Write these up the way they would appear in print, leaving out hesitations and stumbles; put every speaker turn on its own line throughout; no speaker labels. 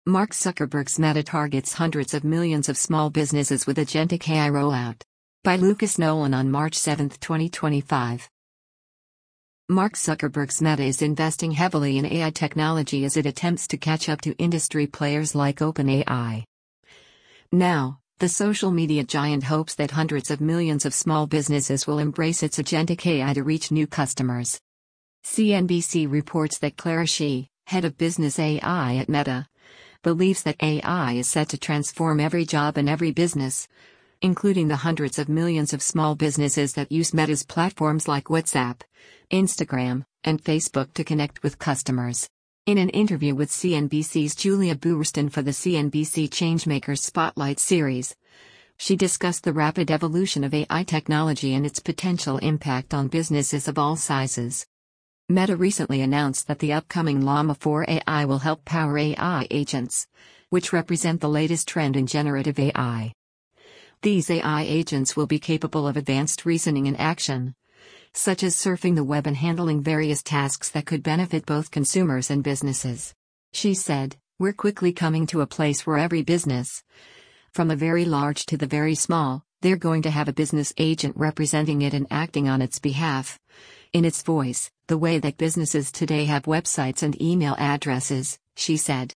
Mark Zuckerberg's Meta targets hundreds of millions of small businesses with agentic AI rollout. By Lucas Nolan on March 7, 2025. Mark Zuckerberg's Meta is investing heavily in AI technology as it attempts to catch up to industry players like OpenAI. Now, the social media giant hopes that hundreds of millions of small businesses will embrace its agentic AI to reach new customers. CNBC reports that Clara Shih, head of business AI at Meta, believes that AI is set to transform every job and every business, including the hundreds of millions of small businesses that use Meta's platforms like WhatsApp, Instagram, and Facebook to connect with customers. In an interview with CNBC's Julia Boorstin for the CNBC Changemakers Spotlight series, she discussed the rapid evolution of AI technology and its potential impact on businesses of all sizes. Meta recently announced that the upcoming Llama 4 AI will help power AI agents, which represent the latest trend in generative AI. These AI agents will be capable of advanced reasoning and action, such as surfing the web and handling various tasks that could benefit both consumers and businesses. She said, "We're quickly coming to a place where every business, from the very large to the very small, they're going to have a business agent representing it and acting on its behalf, in its voice, the way that businesses today have websites and email addresses," she said.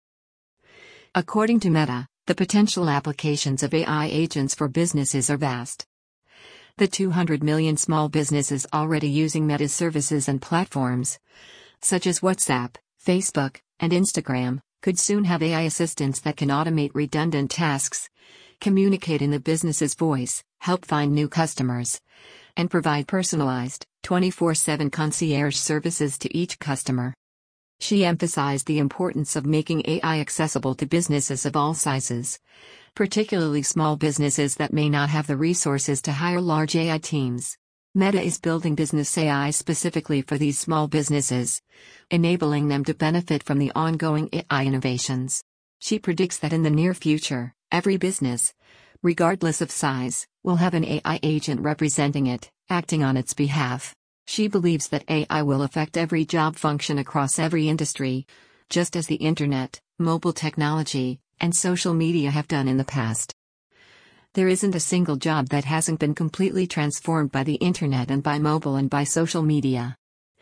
According to Meta, the potential applications of AI agents for businesses are vast. The 200 million small businesses already using Meta's services and platforms, such as WhatsApp, Facebook, and Instagram, could soon have AI assistants that can automate redundant tasks, communicate in the business's voice, help find new customers, and provide personalized, 24/7 concierge services to each customer. She emphasized the importance of making AI accessible to businesses of all sizes, particularly small businesses that may not have the resources to hire large AI teams. Meta is building business AI specifically for these small businesses, enabling them to benefit from the ongoing AI innovations. She predicts that in the near future, every business, regardless of size, will have an AI agent representing it, acting on its behalf. She believes that AI will affect every job function across every industry, just as the internet, mobile technology, and social media have done in the past. There isn't a single job that hasn't been completely transformed by the internet and by mobile and by social media.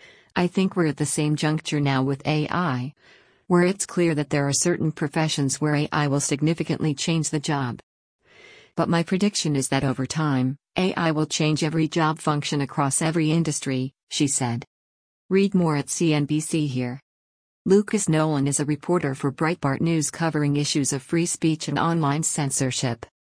I think we're at the same juncture now with AI, where it's clear that there are certain professions where AI will significantly change the job. But my prediction is that over time, AI will change every job function across every industry, she said. Read more at CNBC here. Lucas Nolan is a reporter for Breitbart News covering issues of free speech and online censorship.